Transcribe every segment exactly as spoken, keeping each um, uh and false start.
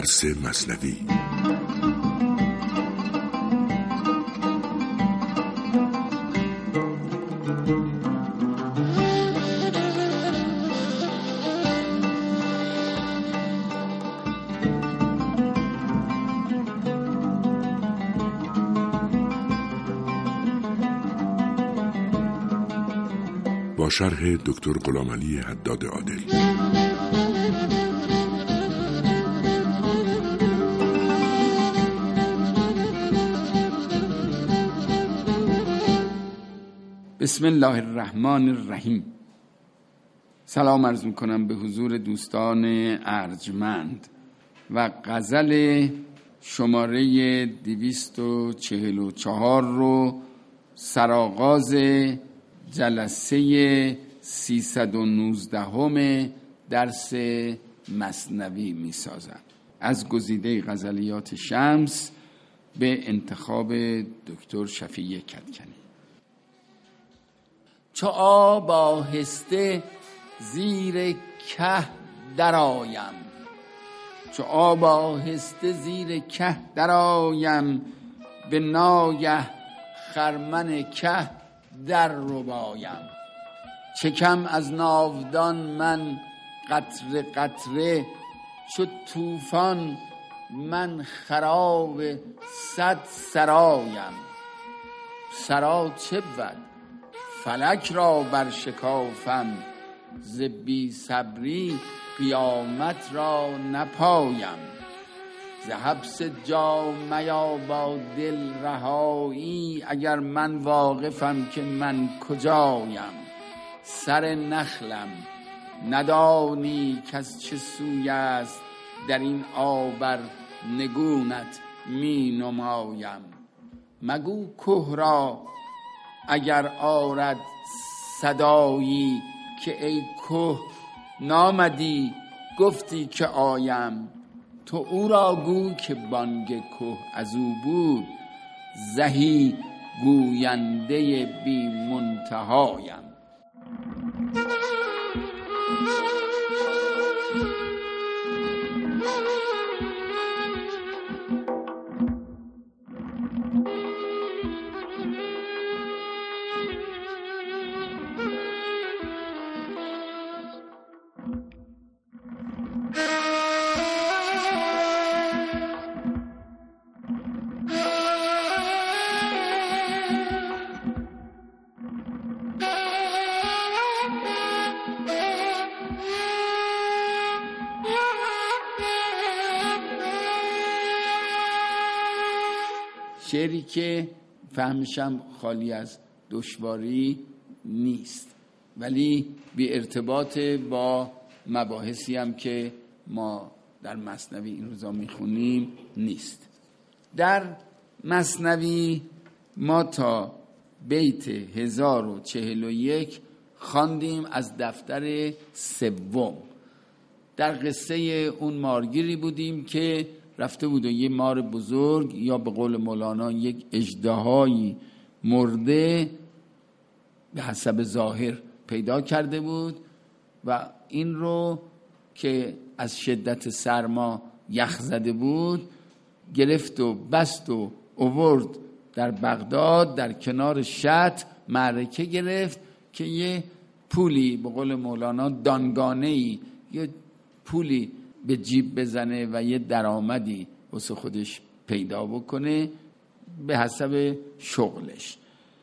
درس مثنوی. با شرح دکتر غلامعلی حداد عادل. بسم الله الرحمن الرحیم. سلام عرض میکنم به حضور دوستان ارجمند و غزل شماره دویست و چهل و چهار رو سرآغاز جلسه سیصد و نوزده همه درس مثنوی می سازم. از گزیده غزلیات شمس به انتخاب دکتر شفیع کدکنی. چو آب آهسته زیر که درآیم، چو آب آهسته زیر که درآیم، به ناگه خرمن که در ربایم. چکم از ناودان من قطره قطره، چو طوفان من خراب صد سرایم. سرا چه بود فلک را برشکافم، ز بی صبری قیامت را نپایم. ز حبس جام میابا دل رهایی، اگر من واقفم که من کجایم. سر نخلم ندانی کس چه سوی است، در این آبر نگونت می نمایم. مگو که را اگر آرد صدایی، که ای که نامدی گفتی که آیم. تو او را گو که بانگ که از او بود، زهی گوینده بی منتهایم. شعری که فهمشم خالی از دشواری نیست، ولی بی ارتباط با مباحثی هم که ما در مثنوی این روزا میخونیم نیست. در مثنوی ما تا بیت هزار و چهل و یک خواندیم از دفتر سوم. در قصه اون مارگیری بودیم که رفته بود و یه مار بزرگ، یا به قول مولانا یک اژدهایی مرده به حسب ظاهر پیدا کرده بود و این رو که از شدت سرما یخ زده بود گرفت و بست و آورد در بغداد. در کنار شط معرکه گرفت که یه پولی به قول مولانا دانگانه‌ای، یه پولی به جیب بزنه و یه درآمدی واسه خودش پیدا بکنه به حسب شغلش.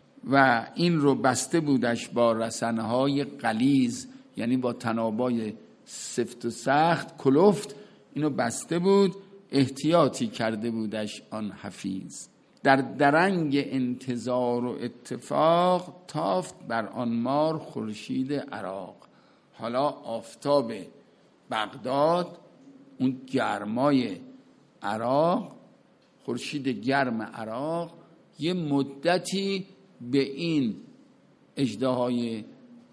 و این رو بسته بودش با رسنهای غلیظ، یعنی با تنابای سفت و سخت کلفت، اینو بسته بود، احتیاطی کرده بودش آن حفیظ. در درنگ انتظار و اتفاق، تافت بر آن مار خورشید عراق. حالا آفتاب بغداد، اون گرمای عراق، خورشید گرم عراق یه مدتی به این اژدهای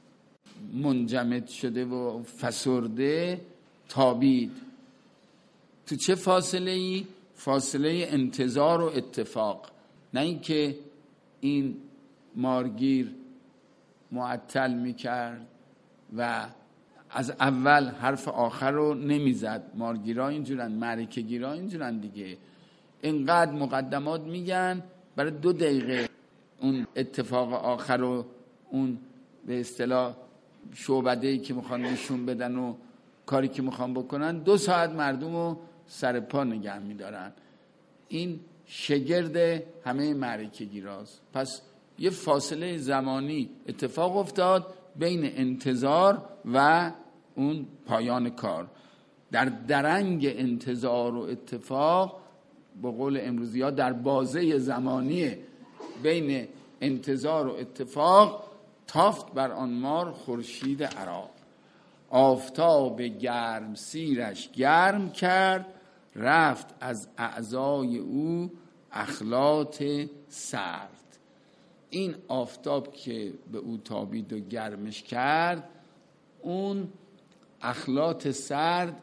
منجمد شده و فسرده تابید. تو چه فاصله ای؟ فاصله انتظار و اتفاق، نه اینکه این مارگیر معطل میکرد و از اول حرف آخر رو نمیزد. مارگیرا اینجورن، معرکه گیرا اینجورن دیگه. اینقدر مقدمات میگن برای دو دقیقه اون اتفاق آخر رو، اون به اصطلاح شعبده‌ای که میخوان نشون بدن و کاری که میخوان بکنن، دو ساعت مردم رو سر پا نگه میدارن. این شگرد همه معرکه گیراست. پس یه فاصله زمانی اتفاق افتاد بین انتظار و اون پایان کار. در درنگ انتظار و اتفاق، به قول امروزی ها در بازه زمانی بین انتظار و اتفاق، تافت بر آن مار خورشید عراق. آفتاب گرم سیرش گرم کرد، رفت از اعضای او اخلاط سرد. این آفتاب که به او تابید و گرمش کرد، اون اخلاط سرد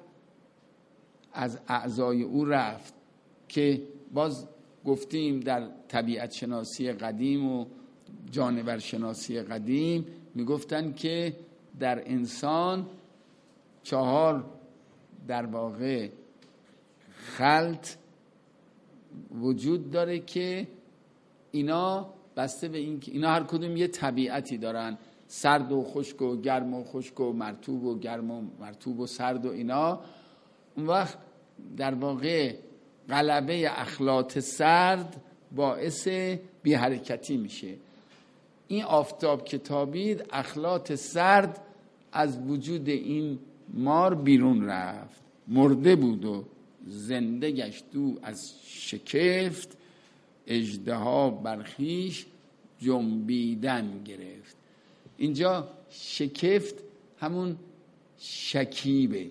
از اعضای او رفت، که باز گفتیم در طبیعت شناسی قدیم و جانور شناسی قدیم میگفتن که در انسان چهار در واقع خلط وجود داره که اینا بسته به این که اینا هر کدوم یه طبیعتی دارن، سرد و خشک و گرم و خشک و مرطوب و گرم و مرطوب و سرد و اینا. اون وقت در واقع غلبه اخلاط سرد باعث بی حرکتی میشه. این آفتاب که تابید، اخلاط سرد از وجود این مار بیرون رفت. مرده بود و زنده گشت او از شکفت، اژدها برخیش جنبیدن گرفت. اینجا شکفت همون شکیبه،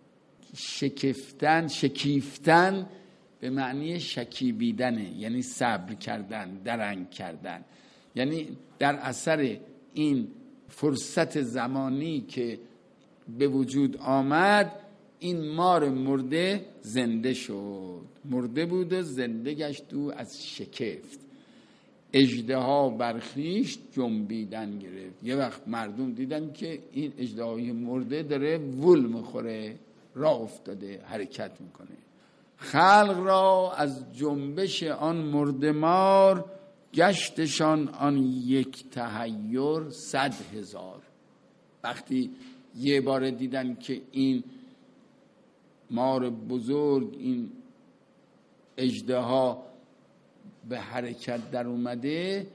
شکفتن، شکیفتن به معنی شکیبیدنه، یعنی صبر کردن، درنگ کردن. یعنی در اثر این فرصت زمانی که به وجود آمد، این مار مرده زنده شد. مرده بود و زنده گشت او از شکفت، اژدها برخیش جنبیدن گرفت. یه وقت مردم دیدن که این اژدهای مرده داره وول میخوره، راه افتاده، حرکت میکنه. خلق را از جنبش آن مرده مار، گشتشان آن یک تحیر صد هزار. وقتی یه بار دیدن که این مار بزرگ، این اژدها به حرکت در اومده،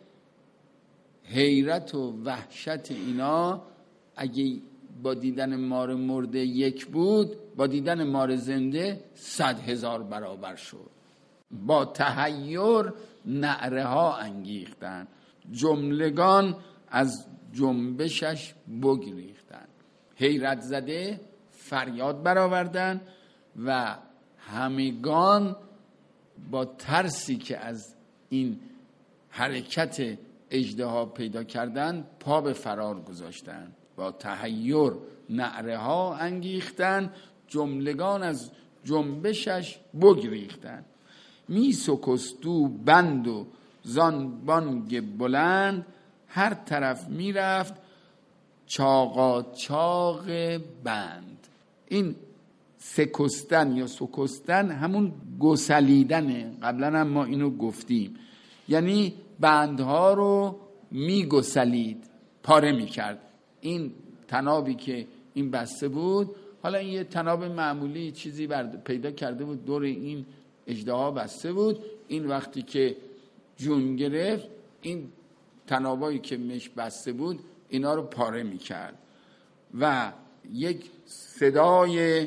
حیرت و وحشت اینا اگه با دیدن مار مرده یک بود، با دیدن مار زنده صد هزار برابر شد. با تحیر نعره ها انگیختن، جملگان از جنبشش بگریختن. حیرت زده فریاد برآوردن و همگان با ترسی که از این حرکت اژدها پیدا کردن پا به فرار گذاشتن. با تحیر نعره ها انگیختن، جملگان از جنبشش بگریختن. می سکستو بند و زان بانگ بلند، هر طرف می رفت چاقا چاق بند. این سکستن یا سکستن همون گسلیدنه. قبلا هم ما اینو گفتیم، یعنی بندها رو می گسلید، پاره می کرد. این تنابی که این بسته بود، حالا این یه تناب معمولی چیزی پیدا کرده بود دور این اژدها بسته بود. این وقتی که جون گرفت، این تنابایی که مش بسته بود اینا رو پاره می کرد و یک صدای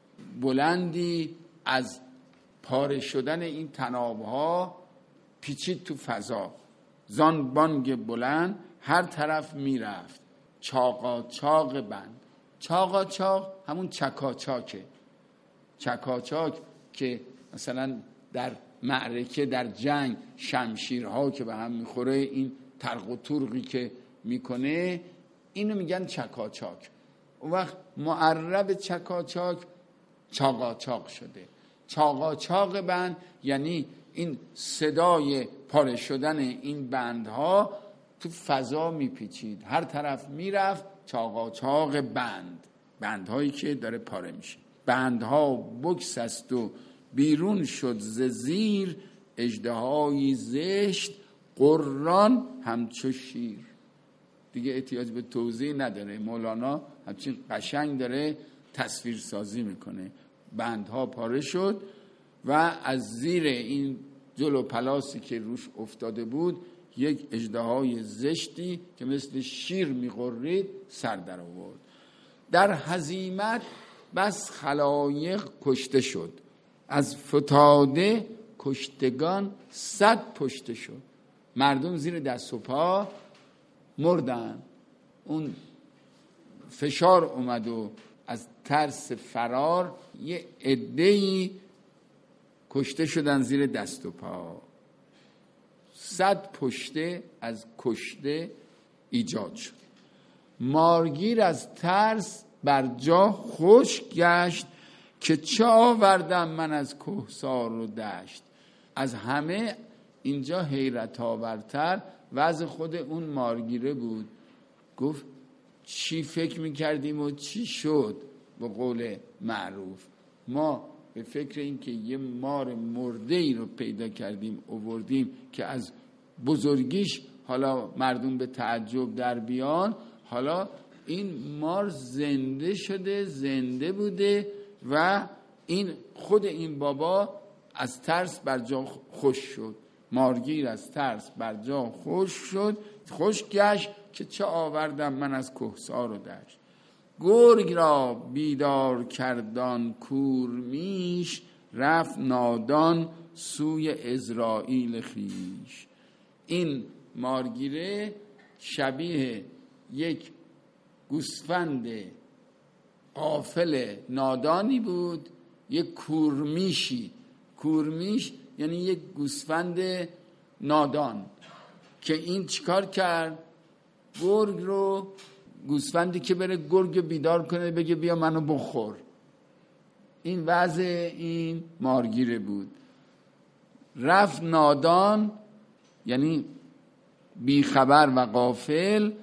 بلندی از پاره شدن این تنابها پیچید تو فضا. زان بانگ بلند هر طرف می رفت چاقا چاق بند. چاقا چاق همون چکاچاکه. چکاچاک که مثلا در معرکه، در جنگ، شمشیرها که به هم میخوره، این ترق و ترقی که میکنه، اینو میگن چکاچاک. اون وقت معرب چکاچاک چاقاچاق شده. چاقاچاق بند یعنی این صدای پاره شدن این بندها تو فضا میپیچید، هر طرف میرفت چاقاچاق بند. بندهایی که داره پاره میشه. بندها بگسست و بیرون شد ز زیر، اژدهایی زشت قران همچو شیر. دیگه احتیاج به توضیح نداره، مولانا همچین قشنگ داره تصویر سازی میکنه. بندها پاره شد و از زیر این جلو پلاسی که روش افتاده بود یک اژدهای زشتی که مثل شیر میغرید سر در آورد. در هزیمت بس خلایق کشته شد، از فتاده کشتگان صد پشته شد. مردم زیر دست و پا مردن، اون فشار اومد و از ترس فرار یه عده‌ای کشته شدن زیر دست و پا. صد پشته از کشته ایجاد شد. مارگیر از ترس بر جا خشک گشت، که چه آوردم من از کهسار و دشت. از همه اینجا حیرت آورتر وضع خود اون مارگیره بود. گفت چی فکر میکردیم و چی شد؟ به قول معروف ما به فکر این که یه مار مرده ای رو پیدا کردیم آوردیم که از بزرگیش حالا مردم به تعجب در بیان، حالا این مار زنده شده، زنده بوده و این خود این بابا از ترس بر جا خوش شد. مارگیر از ترس بر جا خوش شد، خوش گشت که چه آوردم من از کهسار و دشت. گرگ را بیدار کردان کورمیش، رفت نادان سوی عزراییل خویش. این مارگیره شبیه یک گوسفند غافل نادانی بود، یک کورمیشی. کورمیش یعنی یک گوسفند نادان که این چیکار کرد؟ گرگ رو، گوسفندی که بره گرگ بیدار کنه بگه بیا منو بخور. این وضع این مارگیره بود. رفت نادان یعنی بیخبر و غافل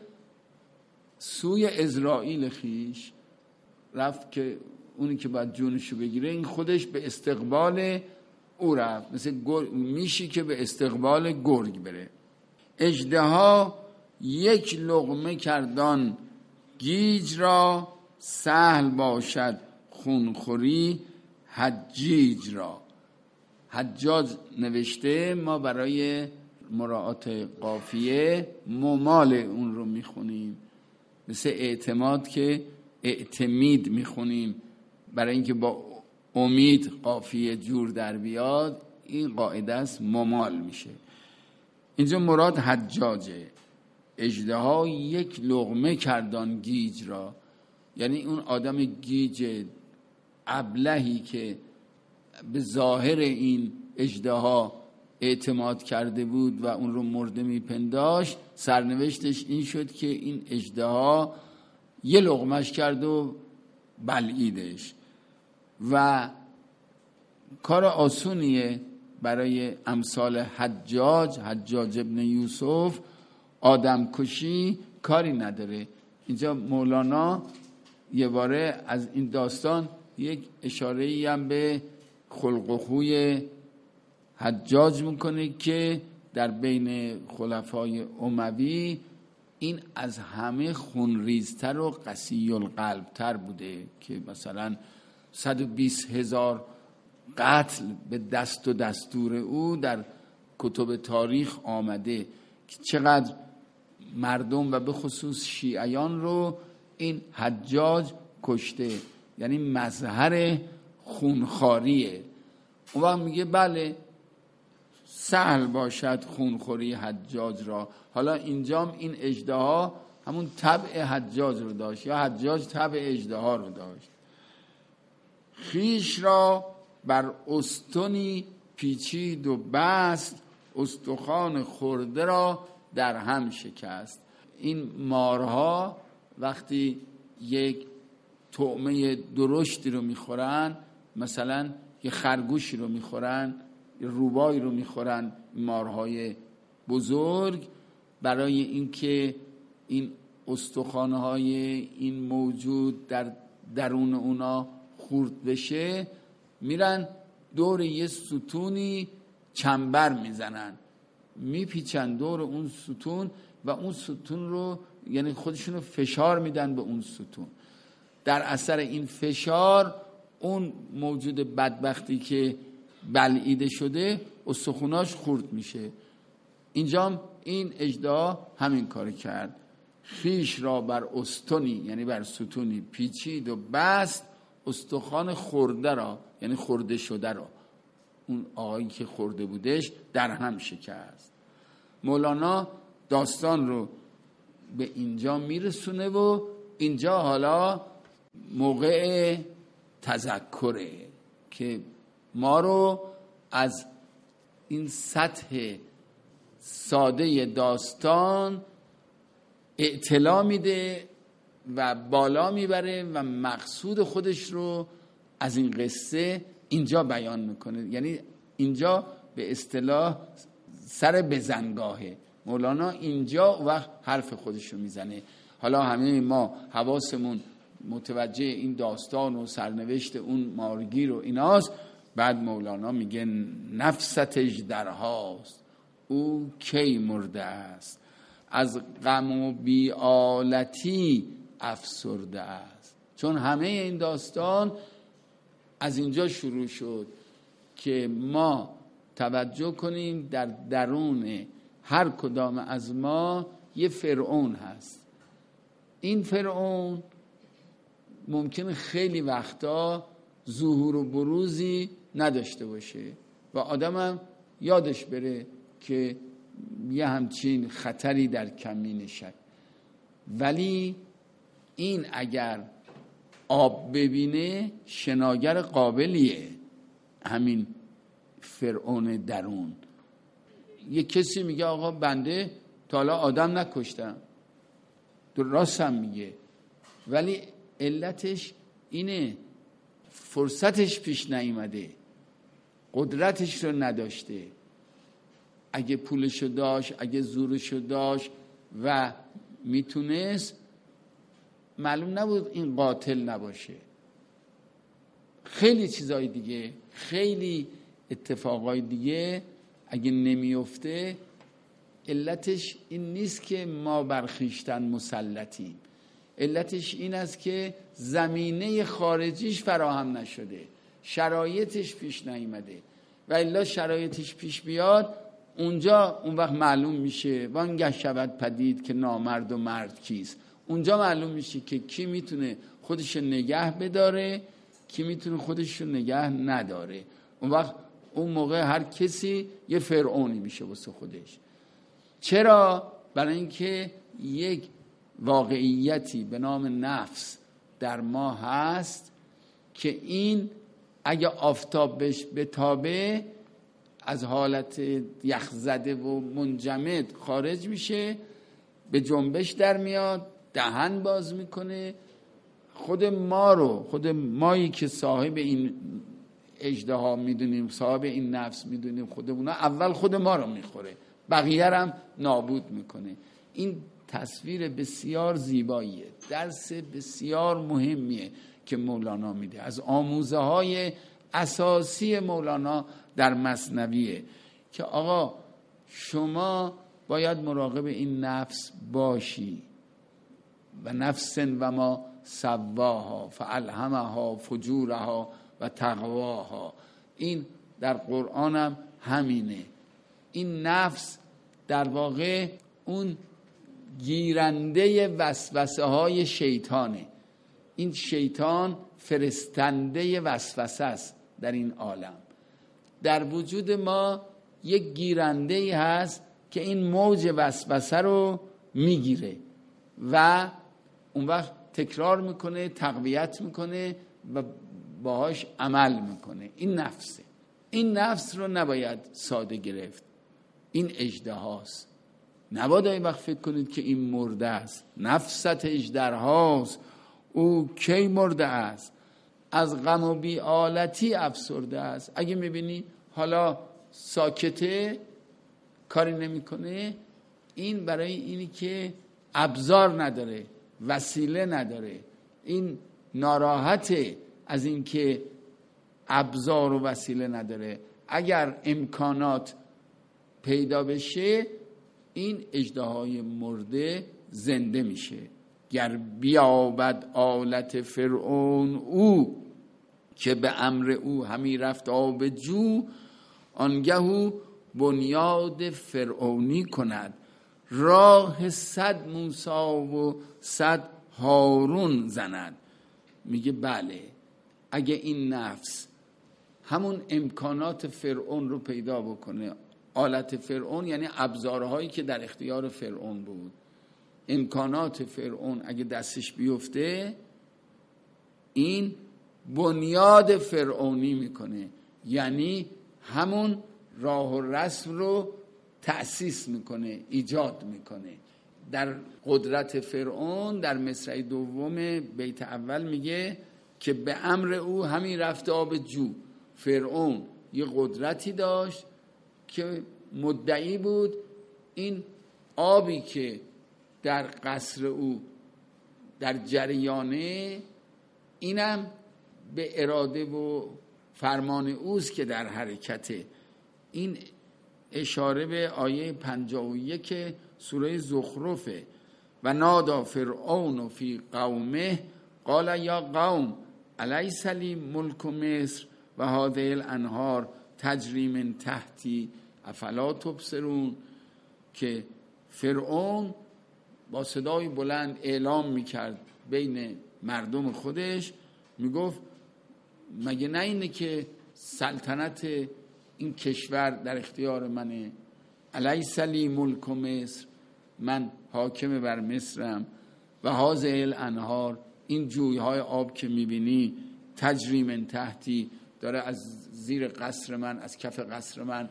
سوی عزراییل خویش، رفت که اونی که باید جونشو بگیره این خودش به استقبال او رفت، مثل میشی که به استقبال گرگ بره. اژدها یک لقمه کردان گیج را، سهل باشد خونخوری حجیج را. حجاج نوشته، ما برای مراعات قافیه ممال اون رو میخونیم، مثل اعتماد که اعتمید میخونیم برای اینکه با امید قافیه جور در بیاد. این قاعده است، ممال میشه. اینجا مراد حجاجه. اژدها یک لقمه کردان گیج را، یعنی اون آدم گیج ابلهی که به ظاهر این اژدها اعتماد کرده بود و اون رو مرده میپنداشت، سرنوشتش این شد که این اژدها یه لقمش کرد و بلعیدش. و کار آسونیه برای امثال حجاج، حجاج ابن یوسف، آدم کشی کاری نداره. اینجا مولانا یه باره از این داستان یک اشاره‌ای هم به خلق و خوی حجاج میکنه که در بین خلفای اموی این از همه خونریزتر و قسی القلبتر بوده که مثلا صد و بیست هزار قتل به دست و دستور او در کتب تاریخ آمده که چقدر مردم و به خصوص شیعیان رو این حجاج کشته، یعنی مظهر خونخواریه. اون وقت میگه بله سهل باشد خونخوری حجاج را. حالا اینجام این اژدها همون طبع حجاج رو داشت یا حجاج طبع اژدها رو داشت. خیش را بر استونی پیچید و بست، استخوان خورده را در هم شکست. این مارها وقتی یک طعمه درشتی رو میخورن، مثلا یه خرگوشی رو میخورن، یه روبایی رو میخورن، مارهای بزرگ، برای اینکه این استخوان‌های این موجود در درون اونا خورد بشه، میرن دور یه ستونی چنبر میزنن، میپیچن دور اون ستون و اون ستون رو، یعنی خودشونو فشار میدن به اون ستون. در اثر این فشار اون موجود بدبختی که بلعیده شده استخوناش خورد میشه. اینجا این اژدها همین کار کرد، خیش را بر استونی یعنی بر ستونی پیچید و بست، استخوان خورده را یعنی خورده شده را، اون آقایی که خورده بودش در هم شکست. مولانا داستان رو به اینجا میرسونه و اینجا حالا موقع تذکره که ما رو از این سطح ساده داستان اطلاع میده و بالا میبره و مقصود خودش رو از این قصه اینجا بیان میکنه. یعنی اینجا به اصطلاح سر بزنگاهه. مولانا اینجا وقت حرف خودش رو میزنه. حالا همه ما حواسمون متوجه این داستان و سرنوشت اون مارگیر و ایناست. بعد مولانا میگه نفست اژدرهاست او کی مرده است، از غم و بی‌آلتی افسرده است. چون همه این داستان از اینجا شروع شد که ما توجه کنیم در درون هر کدام از ما یه فرعون هست. این فرعون ممکنه خیلی وقتا ظهور و بروزی نداشته باشه و آدم هم یادش بره که یه همچین خطری در کمینشه، ولی این اگر آب ببینه شناگر قابلیه. همین فرعون درون، یه کسی میگه آقا بنده تا حالا آدم نکشتم، راست هم میگه، ولی علتش اینه فرصتش پیش نیامده، قدرتش رو نداشته. اگه پولشو داشت، اگه زورشو داشت و میتونست، معلوم نبود این قاتل نباشه. خیلی چیزای دیگه، خیلی اتفاقای دیگه اگه نمیفته، علتش این نیست که ما بر خویشتن مسلطیم، علتش این است که زمینه خارجیش فراهم نشده، شرایطش پیش نیامده. و الا شرایطش پیش بیاد، اونجا اون وقت معلوم میشه وانگه شود پدید که نامرد و مرد کیست. اونجا معلوم میشه که کی میتونه خودش نگه بداره، کی میتونه خودش نگه نداره. اون وقت اون موقع هر کسی یه فرعونی میشه واسه خودش. چرا؟ برای اینکه یک واقعیتی به نام نفس در ما هست که این اگه آفتاب بهش بتابه از حالت یخزده و منجمد خارج میشه، به جنبش در میاد، دهن باز میکنه. خود ما رو، خود مایی که صاحب این اژدها میدونیم، صاحب این نفس میدونیم، خودمون اول خود ما رو میخوره، بقیه هم نابود میکنه. این تصویر بسیار زیباییه، درس بسیار مهمیه که مولانا میده، از آموزه های اساسی مولانا در مثنویه که آقا شما باید مراقب این نفس باشی. و نفس و ما سواها فالهمها فجورها و تقواها. این در قرآن هم همینه. این نفس در واقع اون گیرنده وسوسه های شیطانه. این شیطان فرستنده وسوسه است در این عالم. در وجود ما یک گیرنده‌ای هست که این موج وسوسه رو میگیره و اون وقت تکرار میکنه، تقویت میکنه و باهاش عمل میکنه. این نفسه. این نفس رو نباید ساده گرفت. این اژدهاست. نباید این وقت فکر کنید که این مرده است. نفست اژدرهاست او کی مرده است، از غم و بی‌آلتی افسرده است. اگه میبینی حالا ساکته، کاری نمیکنه، این برای اینی که ابزار نداره، وسیله نداره. این ناراحته از اینکه ابزار و وسیله نداره. اگر امکانات پیدا بشه این اژدهای مرده زنده میشه. گر بیابد آلت فرعون او، که به امر او همی رفت آب جو، آنگهو بنیاد فرعونی کند، راه صد موسی و صد هارون زند. میگه بله، اگه این نفس همون امکانات فرعون رو پیدا بکنه، آلت فرعون یعنی ابزارهایی که در اختیار فرعون بود، امکانات فرعون اگه دستش بیفته، این بنیاد فرعونی میکنه، یعنی همون راه و رسم رو تأسیس میکنه، ایجاد میکنه. در قدرت فرعون در مصرع دوم بیت اول میگه که به امر او همی رفت آب جو. فرعون یه قدرتی داشت که مدعی بود این آبی که در قصر او در جریانه، اینم به اراده و فرمان اوست که در حرکته. این اشاره به آیه پنجاه و یک سوره زخرفه. و نادا فرعون فی قومه قال یا قوم الیس لی ملک مصر و هذه الانهار تجری من تحتی افلا تبصرون. که فرعون با صدای بلند اعلام میکرد بین مردم خودش، میگفت مگه نه اینه که سلطنت این کشور در اختیار منه؟ الیس لی ملک مصر، من حاکم بر مصرم، و هذه الانهار، این جویهای آب که میبینی، تجری من تحتی، داره از زیر قصر من، از کف قصر من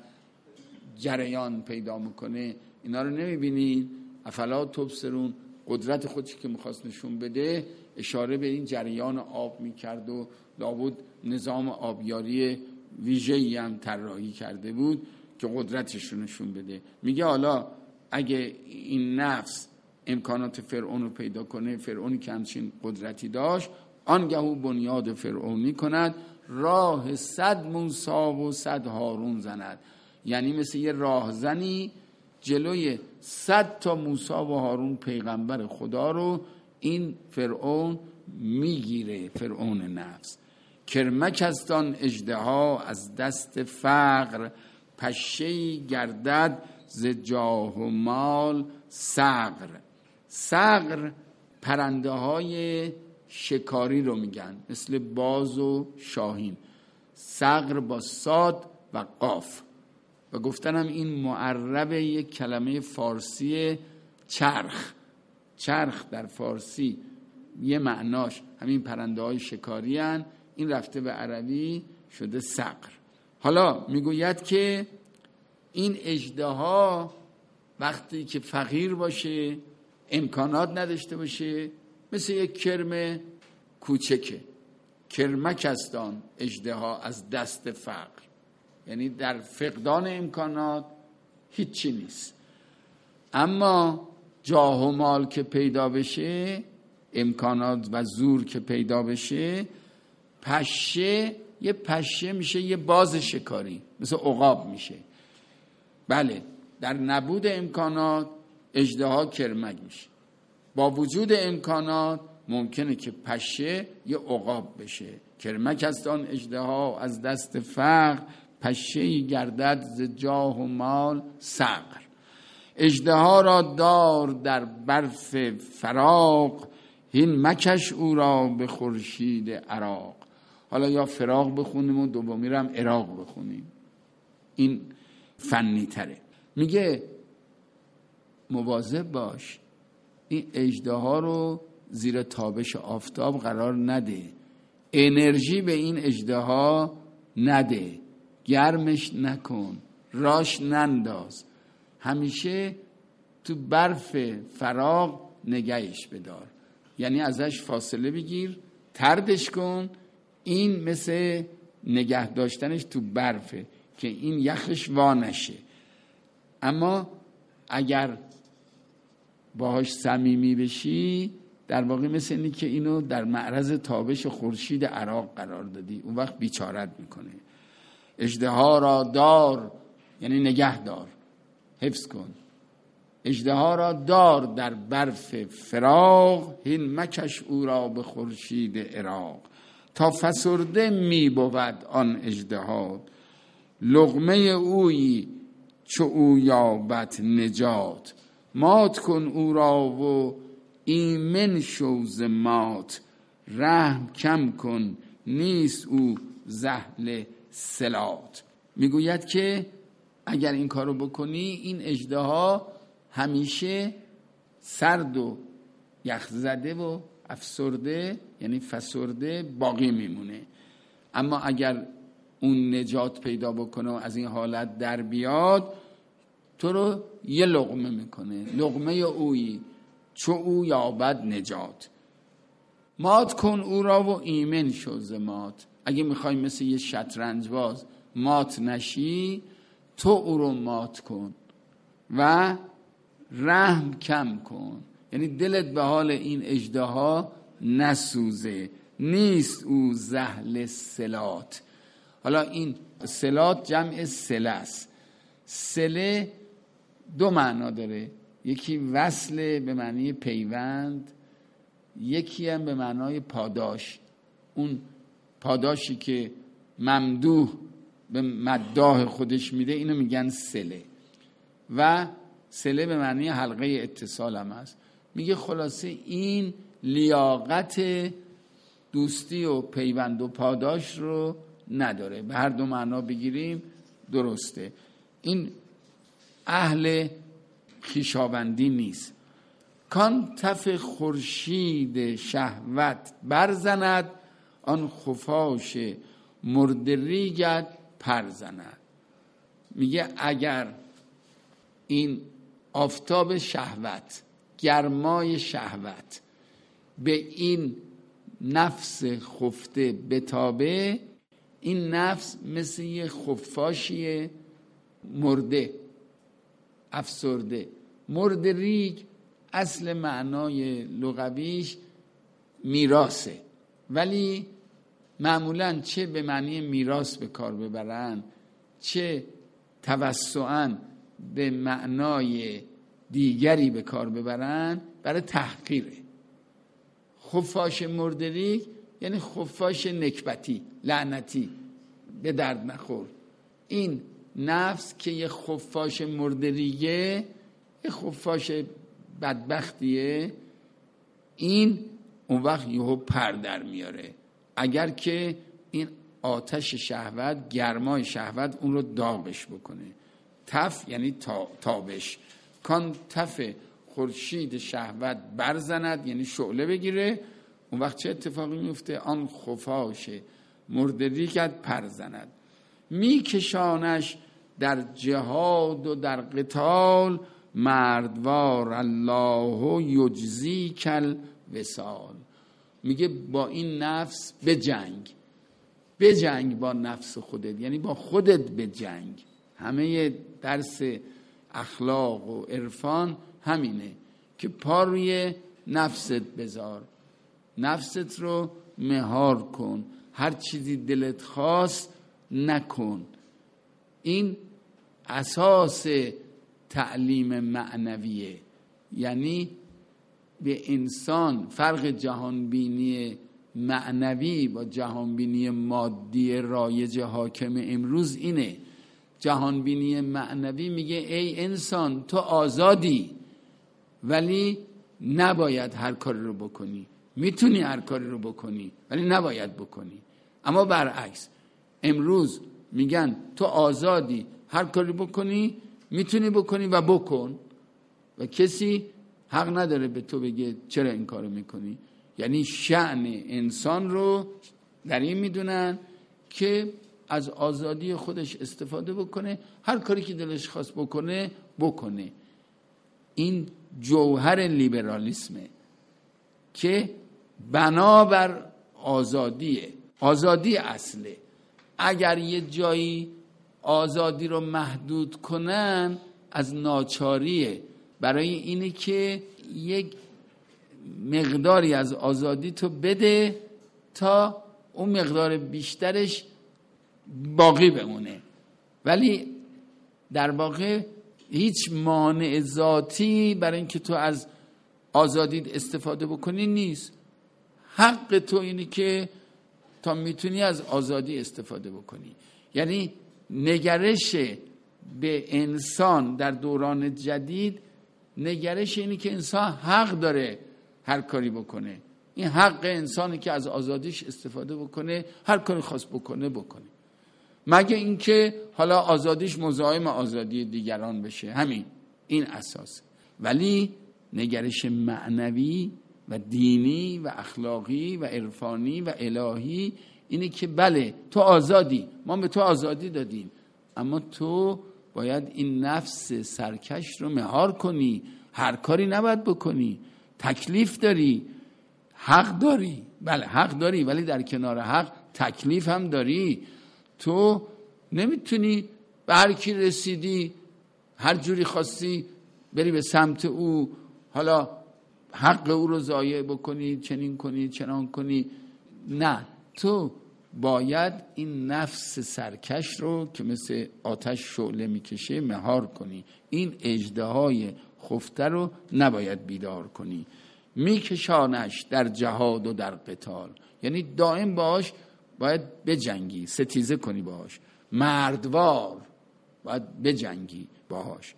جریان پیدا میکنه، اینا رو نمیبینی؟ افلا تبصرون. قدرت خودش که میخواست نشون بده اشاره به این جریان آب میکرد و لابد نظام آبیاری ویژه‌ای هم طراحی کرده بود که قدرتش رو نشون بده. میگه حالا اگه این نفس امکانات فرعون رو پیدا کنه، فرعونی که همچین قدرتی داشت، آنگهو بنیاد فرعونی کند، راه صد موسی و صد هارون زند. یعنی مثل یه راهزنی جلوی صد تا موسی و هارون پیغمبر خدا رو این فرعون میگیره. فرعون نفس کرمک است آن اژدها از دست فقر، پشه‌ای گردد ز جاه و مال صقر. صقر پرنده های شکاری رو میگن، مثل باز و شاهین. صقر با صاد و قاف. و گفتنم این معرب یک کلمه فارسی چرخ. چرخ در فارسی یه معناش همین پرنده های شکاری هن، این رفته به عربی شده صقر. حالا میگوید که این اژدها وقتی که فقیر باشه، امکانات نداشته باشه، مثل یک کرم کوچکه. کرمک است آن اژدها از دست فقر، یعنی در فقدان امکانات هیچی نیست. اما جاه و مال که پیدا بشه، امکانات و زور که پیدا بشه، پشه، یه پشه میشه یه باز شکاری، مثل عقاب میشه. بله، در نبود امکانات اژدها کرمک میشه. با وجود امکانات ممکنه که پشه یه عقاب بشه. کرمک است آن اژدها از دست فقر، پشه‌ای گردد ز جاه و مال صقر. اژدها را دار در برف فراق، هین مکش او را به خورشید عراق. حالا یا فراق بخونیم و دومی رو هم عراق بخونیم، این فنی تره. میگه مواظب باش، این اژدها رو زیر تابش آفتاب قرار نده، انرژی به این اژدها نده، گرمش نکن، راش ننداز، همیشه تو برف فراق نگهش بدار، یعنی ازش فاصله بگیر، طردش کن. این مثل نگه داشتنش تو برفه که این یخش وا نشه. اما اگر باهاش صمیمی بشی، در واقع مثل اینی که اینو در معرض تابش خورشید عراق قرار دادی، اون وقت بیچارت میکنه. اژدها را دار یعنی نگه دار، حفظ کن. اژدها را دار در برف فراق، هین مکش او را به خورشید عراق. تا فسرده می بود آن اژدها، لقمه اویی چو او یابد نجات. مات کن او را و ایمن شو ز مات، رحم کم کن نیست او زحل سلات. میگوید که اگر این کارو بکنی این اژدها همیشه سرد و یخزده و افسرده یعنی فسرده باقی میمونه، اما اگر اون نجات پیدا بکنه و از این حالت در بیاد تو رو یه لقمه میکنه، لقمه اویی چو او یابد نجات. مات کن او را و ایمن شو ز مات. اگه میخوای مثل یه شطرنج باز مات نشی، تو او رو مات کن و رحم کم کن، یعنی دلت به حال این اژدها نسوزه. نیست او زحل سلات. حالا این سلات جمع سله است. سله دو معنا داره، یکی وصل به معنی پیوند، یکی هم به معنای پاداش. اون پاداشی که ممدوح به مداح خودش میده اینو میگن سله، و سله به معنی حلقه اتصال هم هست. میگه خلاصه این لیاقت دوستی و پیوند و پاداش رو نداره. به هر دو معنا بگیریم درسته. این اهل خویشاوندی نیست. کان تف خورشید شهوت برزند، آن خفاش مرده ریگت پر زند. میگه اگر این آفتاب شهوت، گرمای شهوت به این نفس خفته بتابه، این نفس مثل یه خفاشی مرده افسرده. مرده ریگ اصل معنای لغویش میراثه، ولی معمولاً چه به معنی میراث به کار ببرن چه توسعاً به معنای دیگری به کار ببرن برای تحقیره. خفاش مرده ریگ یعنی خفاش نکبتی، لعنتی، به درد نخور. این نفس که یه خفاش مرده ریگه، یه خفاش بدبختیه، این اون وقت یهو پر در میاره. اگر که این آتش شهوت، گرمای شهوت اون رو داغش بکنه. تف یعنی تابش. کان تف خورشید شهوت برزند یعنی شعله بگیره، اون وقت چه اتفاقی میفته؟ آن خفاش مرده ریگت پر زند. میکشانش در جهاد و در قتال، مردوار الله یجزی کل وصال. میگه با این نفس بجنگ، بجنگ با نفس خودت، یعنی با خودت بجنگ. همه درس اخلاق و عرفان همینه که پا روی نفست بذار، نفست رو مهار کن، هر چیزی دلت خواست نکن. این اساس تعلیم معنویه. یعنی به انسان فرق جهانبینی معنوی با جهانبینی مادی رایج حاکم امروز اینه. جهانبینی معنوی میگه ای انسان تو آزادی، ولی نباید هر کاری رو بکنی. میتونی هر کاری رو بکنی ولی نباید بکنی. اما برعکس امروز میگن تو آزادی، هر کاری بکنی میتونی بکنی و بکن، و کسی حق نداره به تو بگه چرا این کارو میکنی. یعنی شأن انسان رو در این میدونن که از آزادی خودش استفاده بکنه، هر کاری که دلش خواست بکنه بکنه. این جوهر لیبرالیسمه که بنابر آزادیه. آزادی اصله. اگر یه جایی آزادی رو محدود کنن از ناچاریه، برای اینه که یک مقداری از آزادی تو بده تا اون مقدار بیشترش باقی بمونه. ولی در واقع هیچ مانع ذاتی برای اینکه تو از آزادی استفاده بکنی نیست. حق تو اینه که تا میتونی از آزادی استفاده بکنی. یعنی نگرش به انسان در دوران جدید نگرش اینه که انسان حق داره هر کاری بکنه. این حق انسانی که از آزادیش استفاده بکنه، هر کاری خواست بکنه بکنه، مگه اینکه حالا آزادیش مزاحم آزادی دیگران بشه. همین این اساس. ولی نگرش معنوی و دینی و اخلاقی و عرفانی و الهی اینه که بله تو آزادی، ما به تو آزادی دادیم، اما تو باید این نفس سرکش رو مهار کنی. هر کاری نباید بکنی، تکلیف داری، حق داری. بله حق داری، ولی در کنار حق تکلیف هم داری. تو نمیتونی به هر کی رسیدی هر جوری خواستی بری به سمت او، حالا حق او رو ضایع بکنی، چنین کنی چنان کنی. نه، تو باید این نفس سرکش رو که مثل آتش شعله میکشه مهار کنی. این اژدهای خفته رو نباید بیدار کنی. میکشانش در جهاد و در قتال، یعنی دائم باش باید بجنگی، ستیزه کنی باش، مردوار باید بجنگی باش.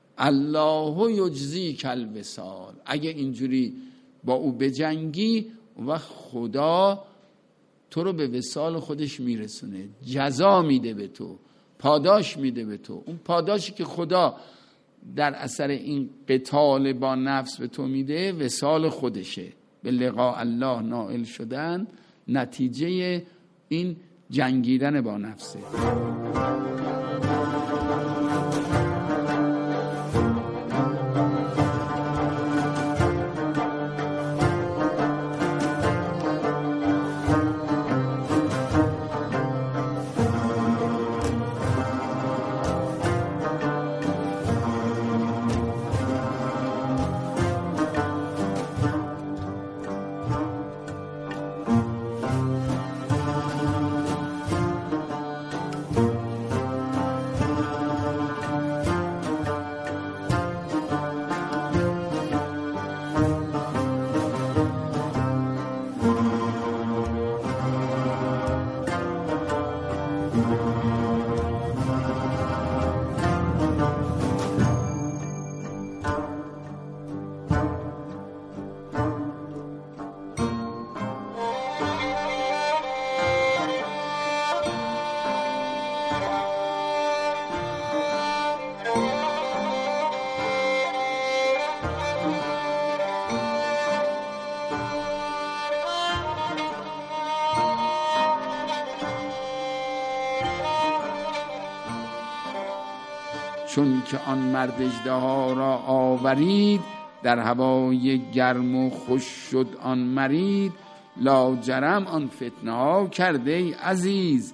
الله یجزی کل وصال، اگه اینجوری با او بجنگی و خدا تو رو به وصال خودش میرسونه، جزا میده به تو، پاداش میده به تو. اون پاداشی که خدا در اثر این قتال با نفس به تو میده وصال خودشه، به لقاء الله نائل شدن، نتیجه این جنگیدن با نفسه. چون که آن مرد اژدها را آورید، در هوای گرم و خوش شد آن مرید. لاجرم آن فتنه ها کرده ای عزیز،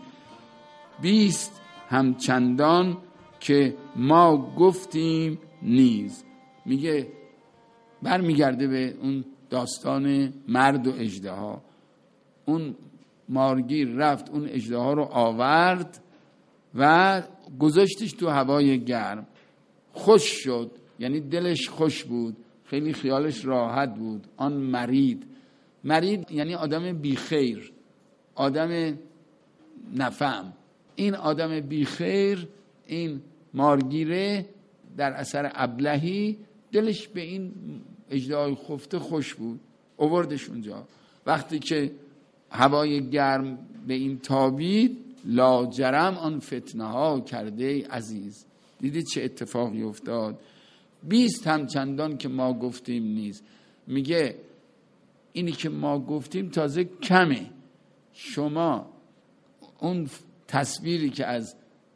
بیست همچندان که ما گفتیم نیز. میگه برمیگرده به اون داستان مرد و اژدها. اون مارگیر رفت اون اژدها رو آورد و گذاشتش تو هوای گرم، خوش شد، یعنی دلش خوش بود، خیلی خیالش راحت بود. آن مرید، مرید یعنی آدم بیخیر، آدم نفهم. این آدم بیخیر، این مارگیره در اثر ابلهی دلش به این اژدهای خفته خوش بود، آوردش اونجا. وقتی که هوای گرم به این تابید، لاجرم آن فتنه ها کرده عزیز. دیدید چه اتفاقی افتاد؟ بیست همچندان که ما گفتیم نیست. میگه اینی که ما گفتیم تازه کمه. شما اون تصویری که از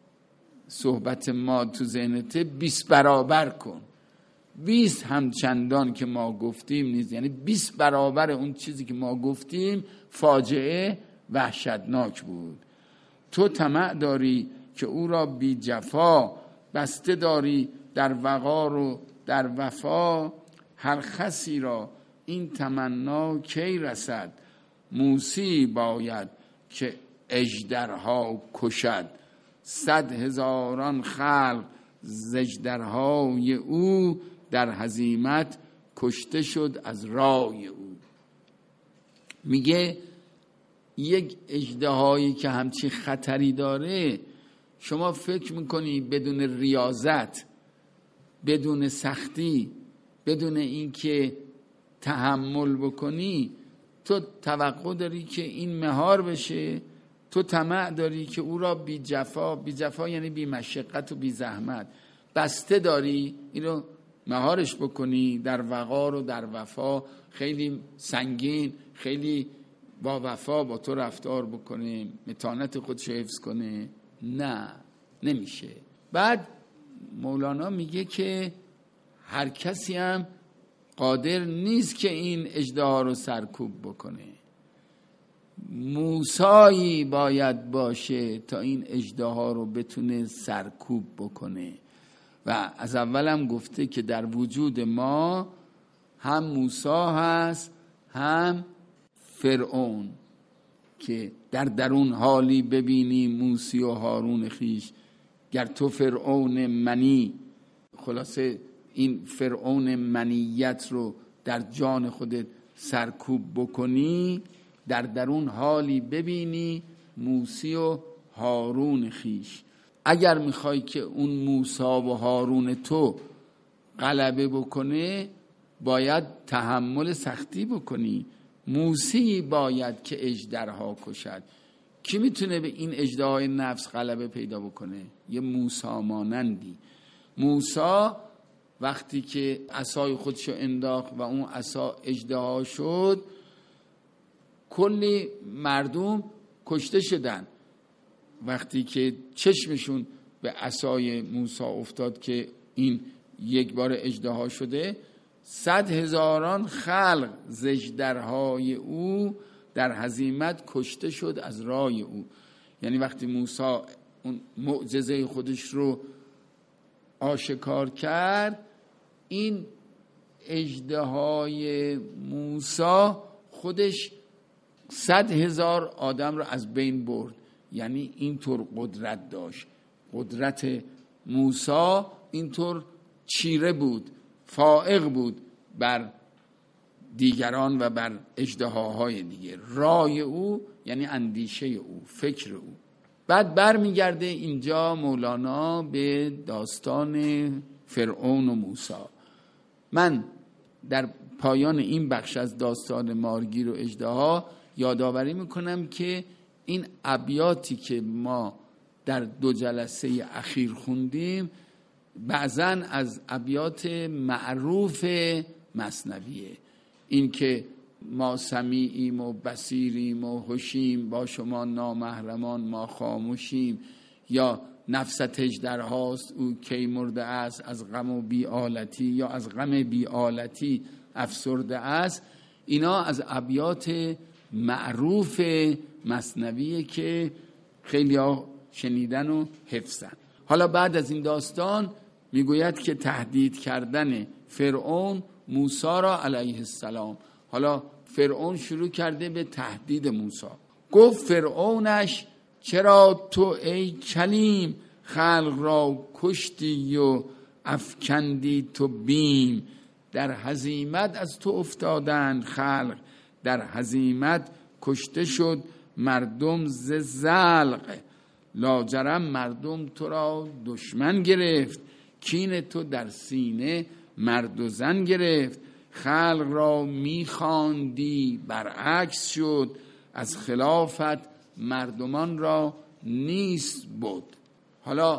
صحبت ما تو ذهنته بیست برابر کن. بیست همچندان که ما گفتیم نیست، یعنی بیست برابر اون چیزی که ما گفتیم فاجعه وحشتناک بود. تو طمع داری که او را بی جفا، بسته داری در وقار و در وفا. هر خسی را این تمنا کی رسد، موسی باید که اژدرها کشد. صد هزاران خلق ز اژدرهای او، در هزیمت کشته شد از رای او. میگه یک اژدهایی که همچین خطری داره، شما فکر میکنی بدون ریاضت، بدون سختی، بدون اینکه تحمل بکنی، تو توقع داری که این مهار بشه؟ تو طمع داری که او را بی جفا، بی جفا یعنی بی مشقت و بی زحمت، بسته داری اینو مهارش بکنی در وقار و در وفا، خیلی سنگین، خیلی با وفا با تو رفتار بکنه، متانت خودشو حفظ کنه؟ نه، نمیشه. بعد مولانا میگه که هر کسی هم قادر نیست که این اژدها رو سرکوب بکنه. موسایی باید باشه تا این اژدها رو بتونه سرکوب بکنه. و از اول هم گفته که در وجود ما هم موسی هست هم فرعون، که در درون حالی ببینی موسی و هارون خیش، گر تو فرعون منی. خلاصه این فرعون منیت رو در جان خودت سرکوب بکنی، در درون حالی ببینی موسی و هارون خیش. اگر میخوای که اون موسی و هارون تو غلبه بکنه، باید تحمل سختی بکنی. موسی باید که اژدرها کشد. کی میتونه به این اژدهای نفس غلبه پیدا بکنه؟ یه موسی مانندی. موسی وقتی که عصای خودشو انداخت و اون عصا اژدها شد، کلی مردم کشته شدن. وقتی که چشمشون به عصای موسی افتاد که این یک بار اژدها شده، صد هزاران خلق ز اژدرهای او، در هزیمت کشته شد از رای او. یعنی وقتی موسی اون معجزه خودش رو آشکار کرد، این اژدهای موسی خودش صد هزار آدم رو از بین برد. یعنی اینطور قدرت داشت. قدرت موسی اینطور چیره بود، فائق بود بر دیگران و بر اژدهاهای دیگه. رای او یعنی اندیشه او، فکر او. بعد بر میگرده اینجا مولانا به داستان فرعون و موسی. من در پایان این بخش از داستان مارگیر و اژدها یادآوری میکنم که این ابیاتی که ما در دو جلسه اخیر خوندیم بعضاً از ابیات معروف مثنویه. این که ما سمیعیم و بصیریم و هوشیم، با شما نامحرمان ما خاموشیم، یا نفست اژدرهاست او کی مرده است، از غم و بی‌آلتی، یا از غم بی‌آلتی افسرده است. اینا از ابیات معروف مثنویه که خیلی ها شنیدن و حفظن. حالا بعد از این داستان میگوید که تهدید کردن فرعون موسی را علیه السلام. حالا فرعون شروع کرده به تهدید موسی. گفت فرعونش چرا تو ای کلیم، خلق را کشتی و افکندی تو بیم. در هزیمت از تو افتادند خلق، در هزیمت کشته شد مردم ز زلق. لاجرم مردم تو را دشمن گرفت، کین تو در سینه مرد و زن گرفت. خلق را میخواندی برعکس شد، از خلافت مردمان را نیست بود. حالا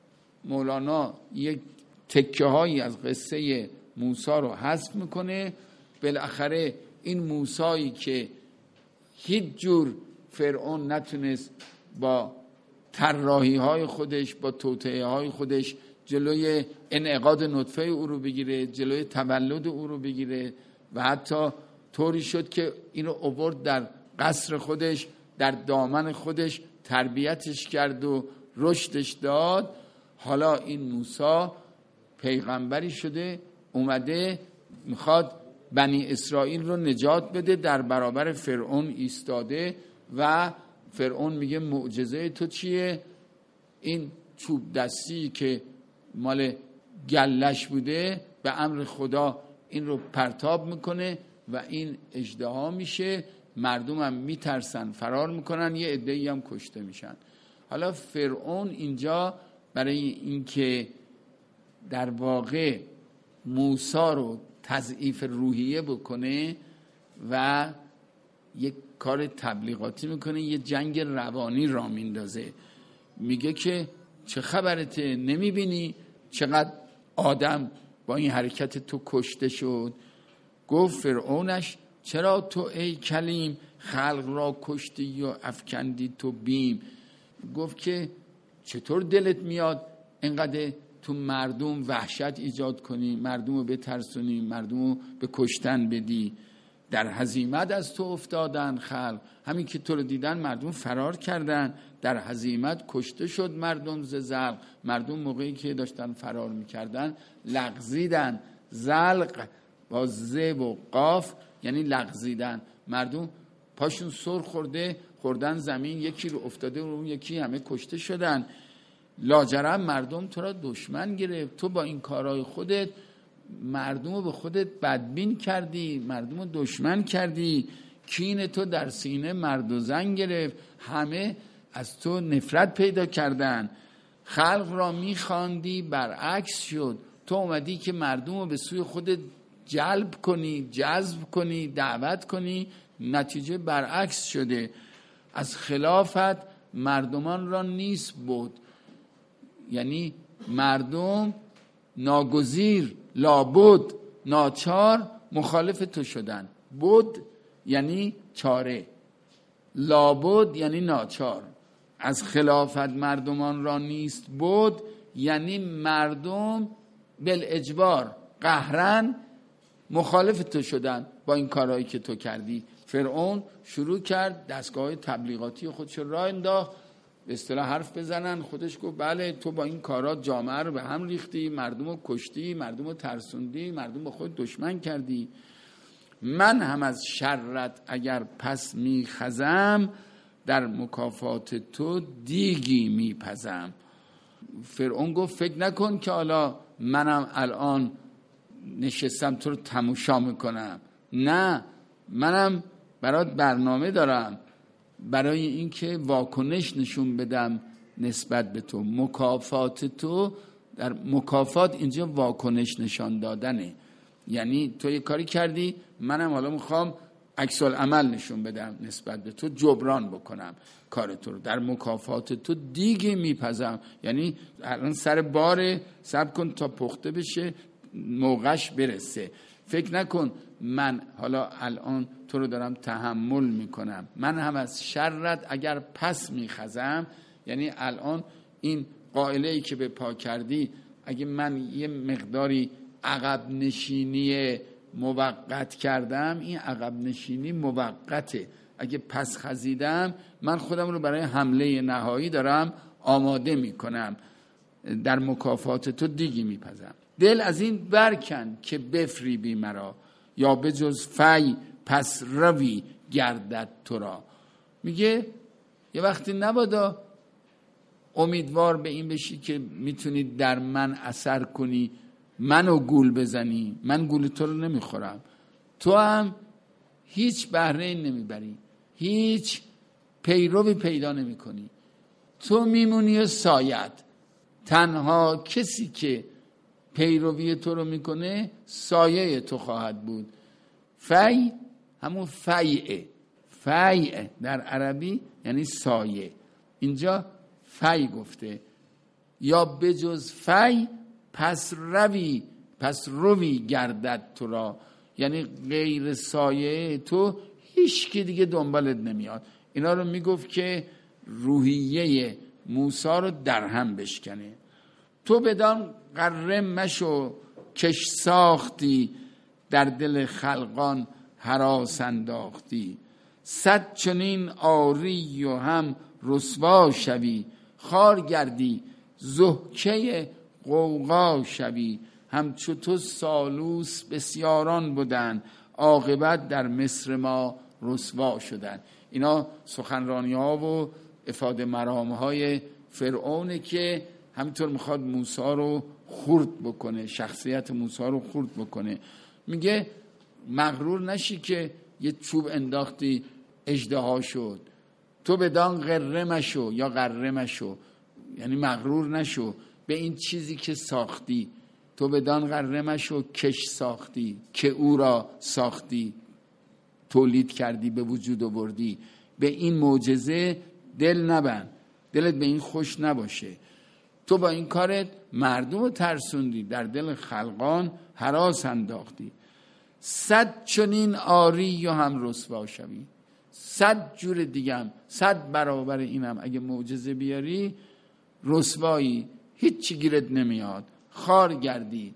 مولانا یک تکه هایی از قصه موسی رو حذف میکنه. بالاخره این موسایی که هیچ جور فرعون نتونست با طراحی های خودش، با توطئه های خودش جلوی انعقاد نطفه او رو بگیره، جلوی تولد او رو بگیره، و حتی طوری شد که اینو آورد در قصر خودش، در دامن خودش تربیتش کرد و رشدش داد. حالا این موسی پیغمبری شده، اومده میخواد بنی اسرائیل رو نجات بده. در برابر فرعون ایستاده و فرعون میگه معجزه تو چیه؟ این چوب دستی که مال گلش بوده به امر خدا این رو پرتاب میکنه و این اژدها میشه، مردم هم میترسن فرار میکنن، یه عده‌ای هم کشته میشن. حالا فرعون اینجا برای اینکه در واقع موسی رو تضعیف روحیه بکنه و یک کار تبلیغاتی میکنه، یه جنگ روانی را میندازه. میگه که چه خبرته؟ نمیبینی چقدر آدم با این حرکت تو کشته شد؟ گفت فرعونش چرا تو ای کلیم خلق را کشتی و افکندی تو بیم؟ گفت که چطور دلت میاد اینقدر تو مردم وحشت ایجاد کنی، مردم رو بترسونی، مردم رو به کشتن بدی؟ در هزیمت از تو افتادن خلق، همین که تو رو دیدن مردم فرار کردن، در هزیمت کشته شد مردم ز زلق. مردم موقعی که داشتن فرار میکردن لغزیدن. زلق با ز و قاف یعنی لغزیدن، مردم پاشون سر خورده، خوردن زمین، یکی رو افتاده رو یکی، همه کشته شدن. لاجرم مردم تو را دشمن گرفت، تو با این کارهای خودت مردم رو به خودت بدبین کردی، مردم رو دشمن کردی، کین تو در سینه مرد و زن گرفت، همه از تو نفرت پیدا کردن. خلق را میخواندی برعکس شد، تو اومدی که مردم رو به سوی خودت جلب کنی، جذب کنی، دعوت کنی، نتیجه برعکس شده. از خلافت مردمان را نیست بود، یعنی مردم ناگزیر، لابد، ناچار مخالف تو شدن. بود یعنی چاره، لابد یعنی ناچار. از خلافت مردمان را نیست بود یعنی مردم بالاجبار قهرن مخالف تو شدن با این کارهایی که تو کردی. فرعون شروع کرد دستگاه تبلیغاتی خودش راه انداخت، به اصطلاح حرف بزنن. خودش گفت بله تو با این کارات جامعه رو به هم ریختی، مردم رو کشتی، مردم رو ترسوندی، مردم رو خود دشمن کردی. من هم از شرت اگر پس میخزم، در مکافات تو دیگی میپزم. فرعون گفت فکر نکن که حالا منم الان نشستم تو رو تماشا میکنم، نه، منم برات برنامه دارم برای اینکه واکنش نشون بدم نسبت به تو. مکافات تو، در مکافات اینجا واکنش نشان دادنه، یعنی تو یه کاری کردی، منم حالا میخوام عکس العمل نشون بدم نسبت به تو، جبران بکنم کار تو رو. در مکافات تو دیگه میپزم، یعنی الان سر باره، صبر کن تا پخته بشه، موقعش برسه. فکر نکن من حالا الان تو رو دارم تحمل میکنم. من هم از شرت اگر پس میخزم، یعنی الان این قائله‌ای که به پا کردی، اگه من یه مقداری عقب نشینی موقت کردم، این عقب نشینی موقته. اگه پس خزیدم، من خودم رو برای حمله نهایی دارم آماده میکنم. در مکافات تو دیگی میپزم. دل از این برکن که بفریبی مرا، یا به جز فی پس روی گردد تو را. میگه یه وقتی نبادا امیدوار به این بشی که میتونی در من اثر کنی، منو گول بزنی. من گول تو رو نمیخورم، تو هم هیچ بهره این نمیبری، هیچ پیروی پیدا نمی کنی، تو میمونی و سایت. تنها کسی که پیروی تو رو میکنه سایه تو خواهد بود. فی همون فیعه، فیع در عربی یعنی سایه، اینجا فی گفته. یا بجز فی پس روی پس روی گردد تو را، یعنی غیر سایه تو هیچ کی دیگه دنبالت نمیاد. اینا رو میگفت که روحیه موسی رو در هم بشکنه. تو بدان غره مشو کش ساختی، در دل خلقان هراس انداختی. صد چنین آری و هم رسوا شوی، خار گردی زهکه غوغا شوی. همچو تو سالوس بسیاران بودن، عاقبت در مصر ما رسوا شدن. اینا سخنرانی ها و افاده مرام های فرعونه که همینطور میخواد موسی رو خرد بکنه، شخصیت موسی رو خرد بکنه. میگه مغرور نشی که یه چوب انداختی اژدها شد، تو بدان غره مشو یا غره مشو، یعنی مغرور نشو به این چیزی که ساختی. تو بدان غره مشو کش ساختی، که او را ساختی، تولید کردی، به وجود آوردی. به این معجزه دل نبند، دلت به این خوش نباشه. تو با این کارت مردم رو ترسوندی، در دل خلقان هراس انداختی. صد چنین آری و هم رسوا شوی. صد جور دیگم، صد برابر اینم اگه معجزه بیاری رسوایی، هیچی گیرت نمیاد، خار گردی،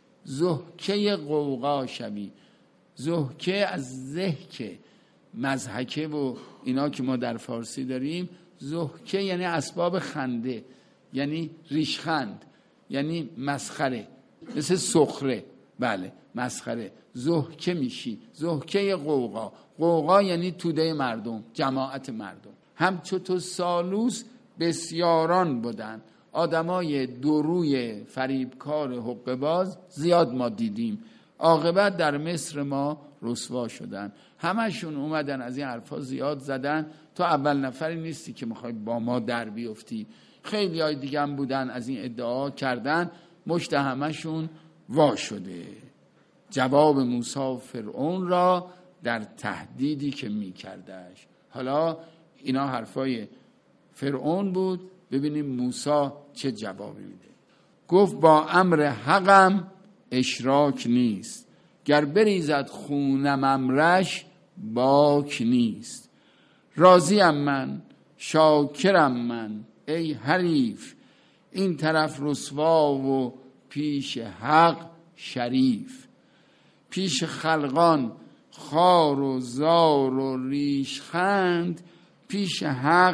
زهکه قوقا شوی. زهکه از زهکه، مضحکه و اینا که ما در فارسی داریم. زهکه یعنی اسباب خنده، یعنی ریشخند، یعنی مسخره، مثل سخره. بله مسخره. زهکه میشی، زهکه قوقا. قوقا یعنی توده مردم، جماعت مردم. همچو تو سالوس بسیاران بودن. آدمای دوروی فریبکار حقه باز زیاد ما دیدیم، عاقبت در مصر ما رسوا شدن. همشون اومدن از این حرفا زیاد زدن. تو اول نفری نیستی که میخوای با ما در بیفتی، خیلی های دیگه هم بودن از این ادعا کردن، مشت همشون وا شده. جواب موسی فرعون را در تهدیدی که میکردش. حالا اینا حرفای فرعون بود، ببینیم موسی چه جوابی میده. گفت با امر حقم اشراک نیست، گر بریزد خونم امرش باک نیست. راضیم من شاکرم من ای حریف، این طرف رسوا و پیش حق شریف. پیش خلقان خار و زار و ریشخند، پیش حق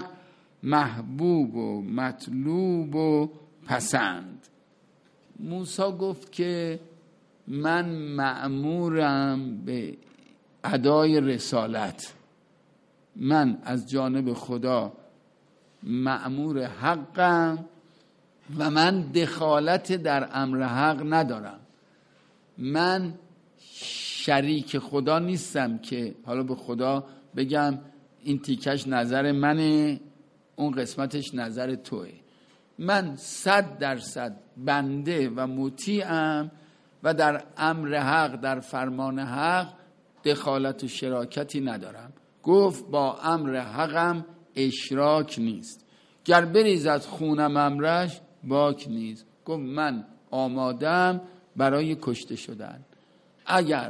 محبوب و مطلوب و پسند. موسی گفت که من مأمورم به ادای رسالت، من از جانب خدا مأمور حقم و من دخالت در امر حق ندارم. من شریک خدا نیستم که حالا به خدا بگم این تیکش نظر منه، اون قسمتش نظر توه. من صد درصد بنده و مطیعم و در امر حق، در فرمان حق دخالت و شراکتی ندارم. گفت با امر حقم اشراک نیست، گر بریزد خونم امرش باک نیست. گفت من آمادم برای کشته شدن. اگر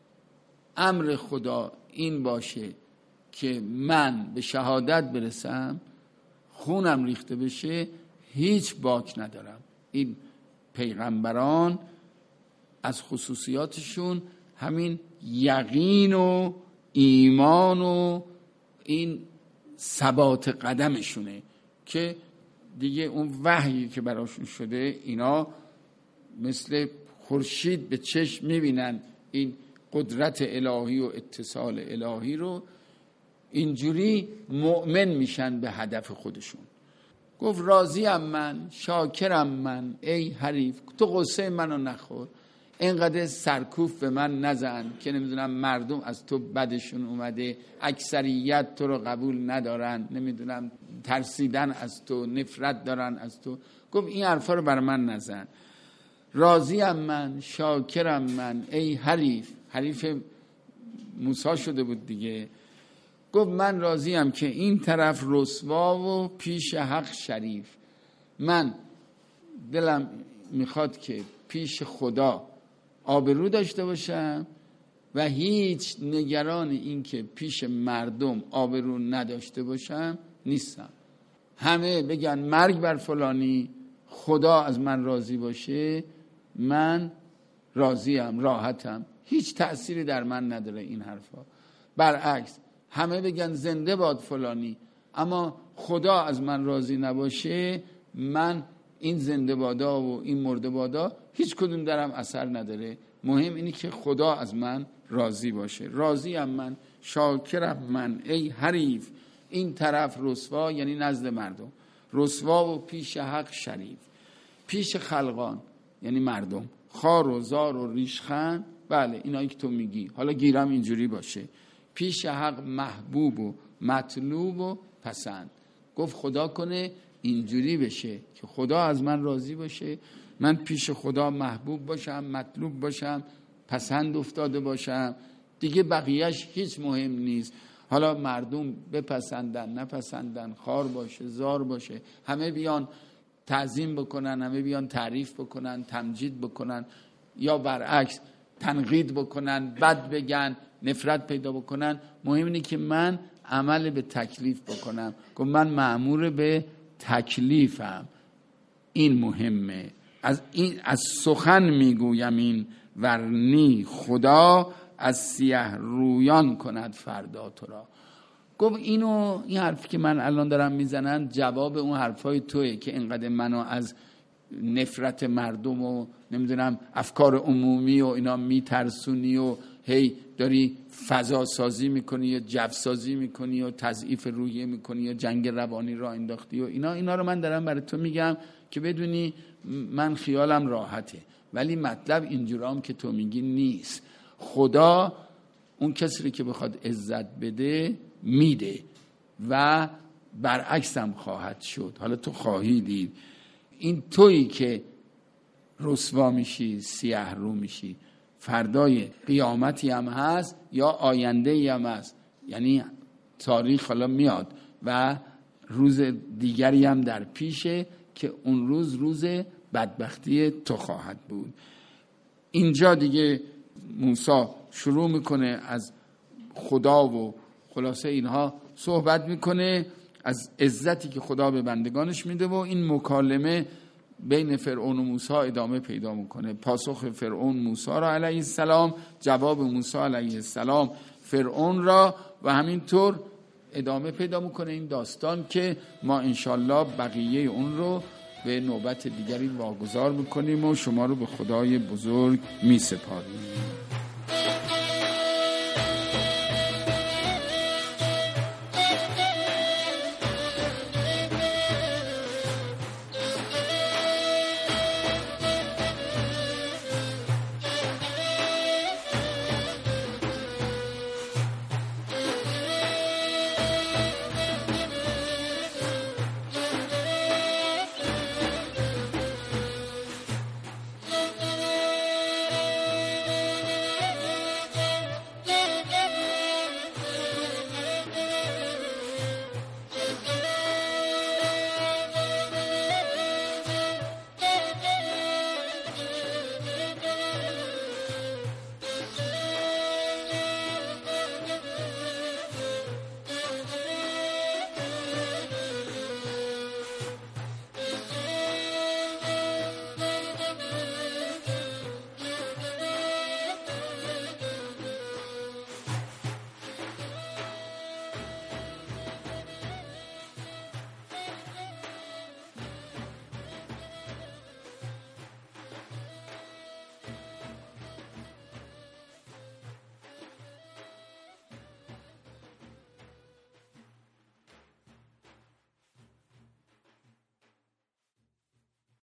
امر خدا این باشه که من به شهادت برسم، خونم ریخته بشه، هیچ باک ندارم. این پیغمبران از خصوصیاتشون همین یقین و ایمان و این ثبات قدمشونه که دیگه اون وحیی که براشون شده اینا مثل خورشید به چشم میبینن این قدرت الهی و اتصال الهی رو، اینجوری مؤمن میشن به هدف خودشون. گفت راضیم من شاکرم من ای حریف، تو قصه منو نخور، اینقدر سرکوف به من نزن که نمیدونم مردم از تو بدشون اومده، اکثریت تو رو قبول ندارن، نمیدونم ترسیدن از تو، نفرت دارن از تو. گفت این حرفا رو بر من نزن. راضیم من شاکرم من ای حریف، حریف موسی شده بود دیگه. گفت من راضیم که این طرف رسوا و پیش حق شریف. من دلم میخواد که پیش خدا آبرو داشته باشم و هیچ نگران این که پیش مردم آبرو نداشته باشم نیستم. همه بگن مرگ بر فلانی، خدا از من راضی باشه، من راضیم، راحتم، هیچ تأثیری در من نداره این حرفا. برعکس همه بگن زنده باد فلانی، اما خدا از من راضی نباشه، من این زنده بادا و این مرده بادا هیچ کدوم درم اثر نداره مهم اینه که خدا از من راضی باشه. راضی ام من، شاکرم من ای حریف، این طرف رسوا یعنی نزد مردم، رسوا و پیش حق شریف. پیش خلقان یعنی مردم، خار و زار و ریشخند، بله اینایی که تو میگی، حالا گیرم اینجوری باشه. پیش حق محبوب و مطلوب و پسند. گفت خدا کنه اینجوری بشه که خدا از من راضی باشه، من پیش خدا محبوب باشم، مطلوب باشم، پسند افتاده باشم، دیگه بقیهش هیچ مهم نیست. حالا مردم بپسندن نپسندن، خار باشه زار باشه، همه بیان تعظیم بکنن، همه بیان تعریف بکنن، تمجید بکنن، یا برعکس تنقید بکنن، بد بگن، نفرت پیدا بکنن، مهم اینه که من عمل به تکلیف بکنم. گفت من مأمور به تکلیفم، این مهمه. از این از سخن میگویم این ورنی خدا، از سیه رویان کند فردا تو را. گفت اینو این حرفی که من الان دارم میزنن جواب اون حرفای توئه که اینقدر منو از نفرت مردم و نمیدونم افکار عمومی و اینا میترسونی و هی داری فضا سازی میکنی یا جو سازی میکنی و تضعیف روحیه میکنی یا جنگ روانی را انداختی و اینا اینا رو من دارم برای تو میگم که بدونی من خیالم راحته، ولی مطلب اینجورام که تو میگی نیست. خدا اون کسی که بخواد عزت بده میده و برعکس هم خواهد شد. حالا تو خواهی دید این تویی که رسوا میشی، سیاه رو میشی. فردای قیامتی هم هست یا آینده هم هست، یعنی تاریخ حالا میاد و روز دیگری هم در پیشه که اون روز روز بدبختی تو خواهد بود. اینجا دیگه موسی شروع میکنه از خدا و خلاصه اینها صحبت میکنه، از عزتی که خدا به بندگانش میده و این مکالمه بین فرعون و موسی ادامه پیدا میکنه. پاسخ فرعون موسی را علیه السلام، جواب موسی علیه السلام فرعون را، و همینطور ادامه پیدا میکنه این داستان که ما انشالله بقیه اون رو به نوبت دیگری واگذار میکنیم و شما رو به خدای بزرگ میسپاریم.